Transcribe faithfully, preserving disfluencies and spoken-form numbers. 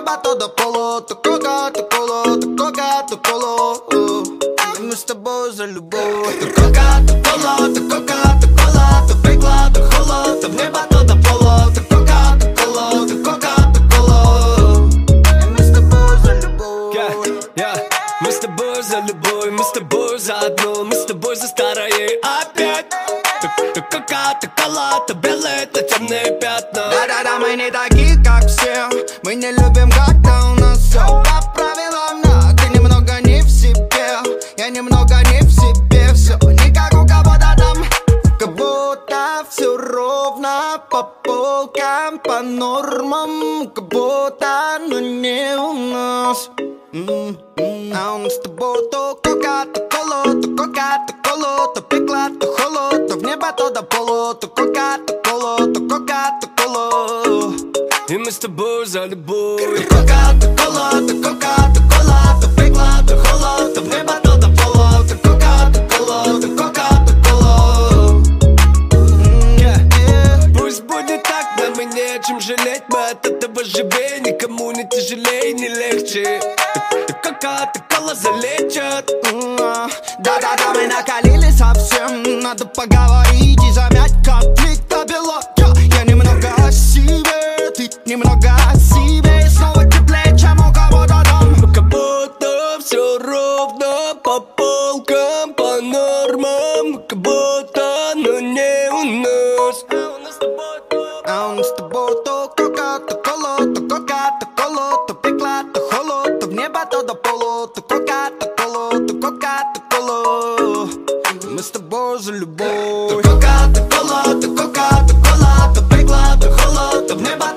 небо то до пола, то кока, то кола, то кока, то кола. И мы с тобой за любовь. То кока, то кола, то кока, то кола, то пекла, то хола, то в небо то до пола, то кока, то кола, то кока, то кола. И мы с тобой за любовь. Yeah, yeah. Мы с тобой за любовь, мы с тобой за одно, мы с тобой за старое опять. То кока, то кола, то белое, то темные пятна. Да-да-да, мы не такие, как все. Мы не любим, когда у нас все по правилам, но ты немного не в себе. Я немного не в себе. Все не как у кого-то там. Как будто все ровно по полкам, по нормам. Как будто, но не у нас. Mm-hmm. А у нас с тобой то кока, то кола, то кока, то кола, то пекла, то холо, то в небо, то до пола, то кока, то кола, то кока, то кола. И мы с тобой за любовь. То кока, то кола, то кока, то кола, то пекла, то холо, то в небо, то до пола, то кока, то кола, то кока, то кола. Пусть будет так, нам и не о чем жалеть. Мы от этого живее, никому не тяжелее, не легче. То кока, то кола залечат. Да-да-да, мы накалили совсем. Надо поговорить и замять конфликт обело. Я немного о себе, ты немного о себе. Снова теплее, чем у кого-то там. Как будто все ровно по полкам, по нормам. Как будто, но не у нас. А у нас с тобой то кока, то кола, то кока, то кола, то пекла, то холо, то в небо, то до пола, то кока, то кола, то кока, то кола. Мы с тобой за любовь. То кока, то кола, то кока, то кола, то пекла, то холо, то в небо.